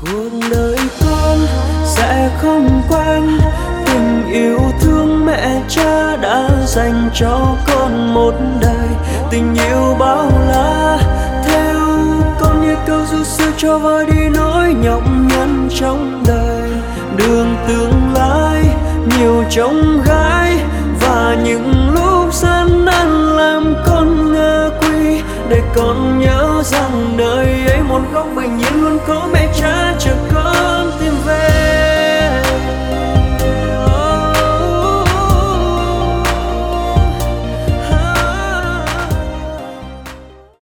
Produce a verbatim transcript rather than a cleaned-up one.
cuộc đời con sẽ không quen tình yêu thương mẹ cha đã dành cho con một đời. Tình yêu bao la theo con như câu ru xưa cho vơi đi nỗi nhọc nhằn trong đời. Đường tương lai nhiều trông gai và những lúc gian nan làm con ngã quy, để con nhớ rằng đời ấy một góc bình yên luôn có mẹ cha trực